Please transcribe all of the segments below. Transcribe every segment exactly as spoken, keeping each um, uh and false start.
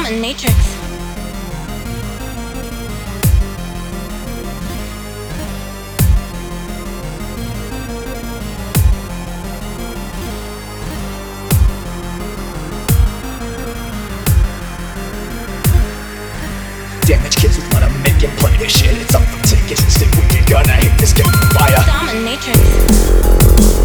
Dominatrix. Damage kids with what I'm making, play this shit, it's up for tickets. Stick with you, gonna hit this game with fire. Dominatrix.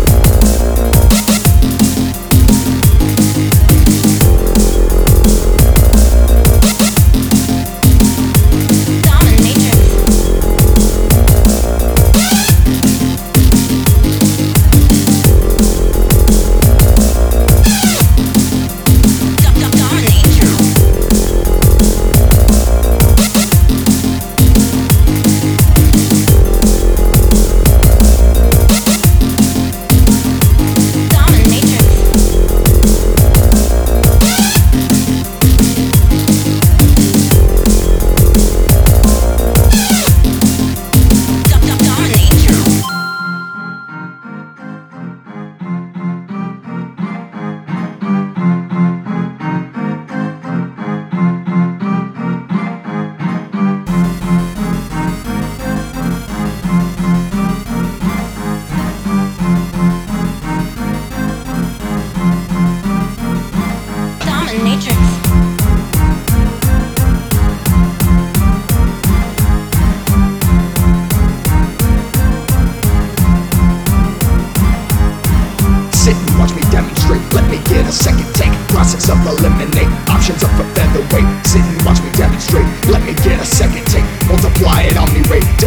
Sit and watch me demonstrate. Let me get a second take. Process of eliminate. Options up for featherweight. Sit and watch me demonstrate. Let me get a second take. Multiply it on me rate.